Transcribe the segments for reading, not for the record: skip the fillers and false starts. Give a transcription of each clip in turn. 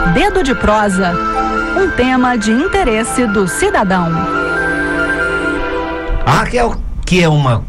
Dedo de Prosa, um tema de interesse do cidadão. A Raquel, que é uma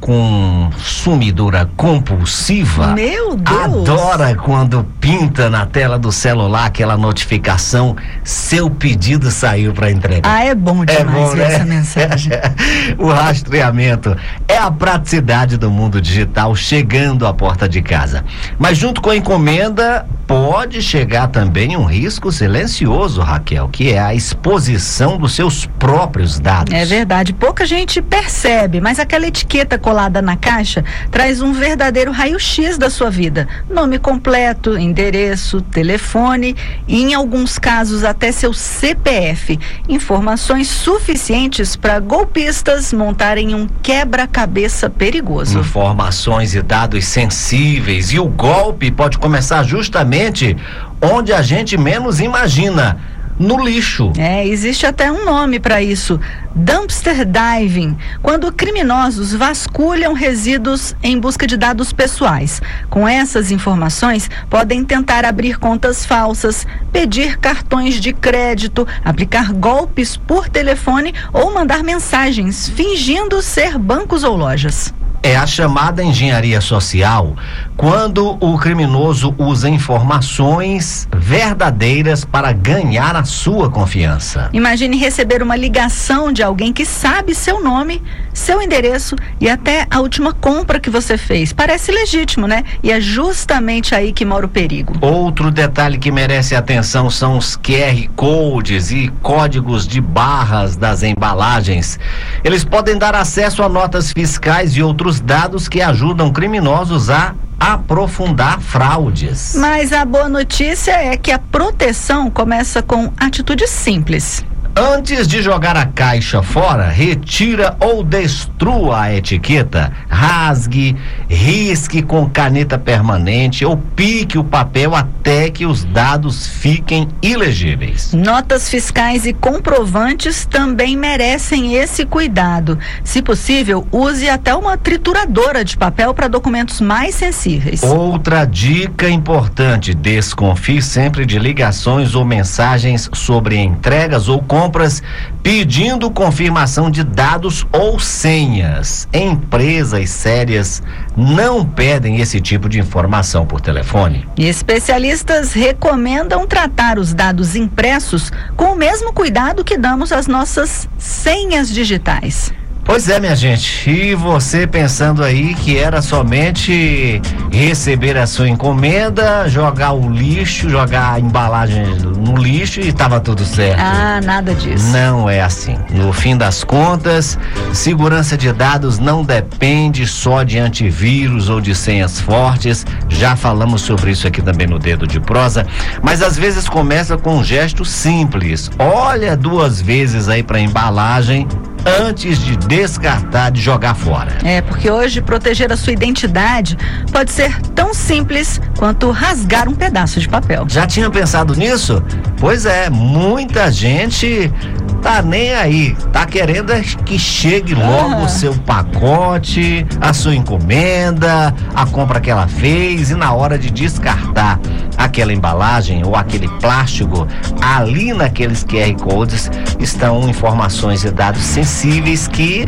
consumidora compulsiva, meu Deus, adora quando pinta na tela do celular aquela notificação: seu pedido saiu para entregar. Ah, é bom demais ver essa mensagem. O rastreamento é a praticidade do mundo digital chegando à porta de casa. Mas junto com a encomenda pode chegar também um risco silencioso, Raquel, que é a exposição dos seus próprios dados. É verdade, pouca gente percebe, mas aquela etiqueta colada na caixa traz um verdadeiro raio-x da sua vida. Nome completo, endereço, telefone e, em alguns casos, até seu CPF. Informações suficientes para golpistas montarem um quebra-cabeça perigoso. Informações e dados sensíveis, e o golpe pode começar justamente onde a gente menos imagina: no lixo. Existe até um nome para isso: dumpster diving, quando criminosos vasculham resíduos em busca de dados pessoais. Com essas informações, podem tentar abrir contas falsas, pedir cartões de crédito, aplicar golpes por telefone ou mandar mensagens fingindo ser bancos ou lojas. É a chamada engenharia social, quando o criminoso usa informações verdadeiras para ganhar a sua confiança. Imagine receber uma ligação de alguém que sabe seu nome, seu endereço e até a última compra que você fez. Parece legítimo, né? E é justamente aí que mora o perigo. Outro detalhe que merece atenção são os QR Codes e códigos de barras das embalagens. Eles podem dar acesso a notas fiscais e outros dados que ajudam criminosos a aprofundar fraudes. Mas a boa notícia é que a proteção começa com atitudes simples. Antes de jogar a caixa fora, retira ou destrua a etiqueta, rasgue, risque com caneta permanente ou pique o papel até que os dados fiquem ilegíveis. Notas fiscais e comprovantes também merecem esse cuidado. Se possível, use até uma trituradora de papel para documentos mais sensíveis. Outra dica importante: desconfie sempre de ligações ou mensagens sobre entregas ou compras pedindo confirmação de dados ou senhas. Empresas sérias não pedem esse tipo de informação por telefone. E especialistas recomendam tratar os dados impressos com o mesmo cuidado que damos às nossas senhas digitais. Pois é, minha gente, e você pensando aí que era somente receber a sua encomenda, jogar o lixo, jogar a embalagem no lixo e estava tudo certo. Ah, nada disso. Não é assim. No fim das contas, segurança de dados não depende só de antivírus ou de senhas fortes. Já falamos sobre isso aqui também no Dedo de Prosa, mas às vezes começa com um gesto simples. Olha 2 vezes aí para a embalagem antes de descartar, de jogar fora. Porque hoje proteger a sua identidade pode ser tão simples quanto rasgar um pedaço de papel. Já tinha pensado nisso? Pois é, muita gente tá nem aí, tá querendo que chegue logo o seu pacote, a sua encomenda, a compra que ela fez, e na hora de descartar aquela embalagem ou aquele plástico, ali naqueles QR Codes estão informações e dados sensíveis que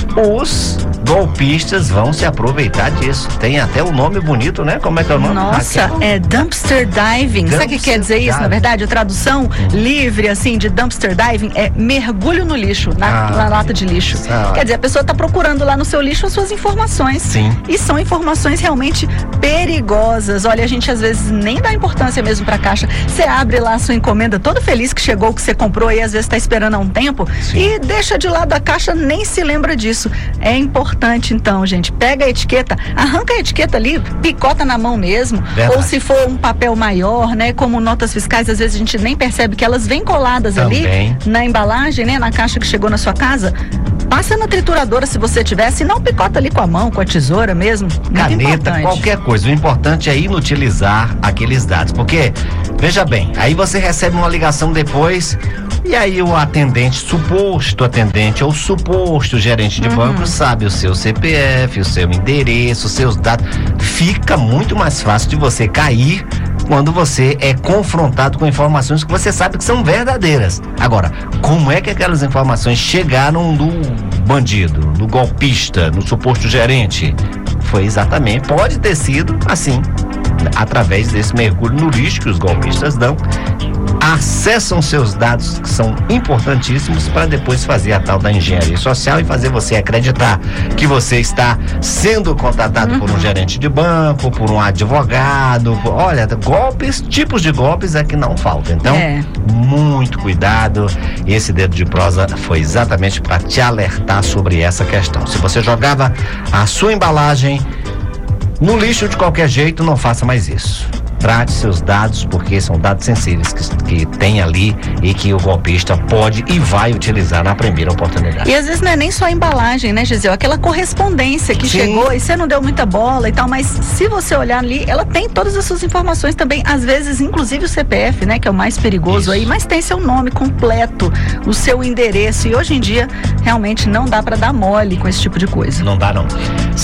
os golpistas vão se aproveitar disso. Tem até um nome bonito, né? Como é que é o nome? Nossa, é dumpster diving. Sabe o que quer dizer isso? Na verdade, a tradução livre, assim, de dumpster diving é mergulho no lixo, na lata de lixo. Quer dizer, a pessoa está procurando lá no seu lixo as suas informações. Sim. E são informações realmente perigosas. Olha, a gente às vezes nem dá importância mesmo pra caixa. Você abre lá a sua encomenda todo feliz que chegou, o que você comprou e às vezes está esperando há um tempo. Sim. E deixa de lado a caixa, nem se lembra disso. É importante, então, gente, pega a etiqueta, arranca a etiqueta ali, picota na mão mesmo. Verdade. Ou se for um papel maior, né, como notas fiscais, às vezes a gente nem percebe que elas vêm coladas também ali na embalagem, né, na caixa que chegou na sua casa. Passa na trituradora se você tiver, se não picota ali com a mão, com a tesoura mesmo. Caneta, qualquer coisa. O importante é inutilizar aqueles dados, porque, veja bem, aí você recebe uma ligação depois e aí o atendente, suposto atendente ou suposto gerente de banco sabe o seu CPF, o seu endereço, os seus dados. Fica muito mais fácil de você cair quando você é confrontado com informações que você sabe que são verdadeiras. Agora, como é que aquelas informações chegaram no bandido, no golpista, no suposto gerente? Foi exatamente, pode ter sido assim, através desse mergulho no lixo que os golpistas dão, acessam seus dados que são importantíssimos para depois fazer a tal da engenharia social e fazer você acreditar que você está sendo contratado por um gerente de banco, por um advogado. Olha, golpes, tipos de golpes é que não faltam. Então, muito cuidado. Esse dedo de prosa foi exatamente para te alertar sobre essa questão. Se você jogava a sua embalagem no lixo de qualquer jeito, não faça mais isso. Trate seus dados, porque são dados sensíveis que tem ali e que o golpista pode e vai utilizar na primeira oportunidade. E às vezes não é nem só a embalagem, né, Gisele? Aquela correspondência que chegou e você não deu muita bola e tal, mas se você olhar ali, ela tem todas as suas informações também, às vezes inclusive o CPF, né, que é o mais perigoso aí, mas tem seu nome completo, o seu endereço, e hoje em dia realmente não dá para dar mole com esse tipo de coisa. Não dá não.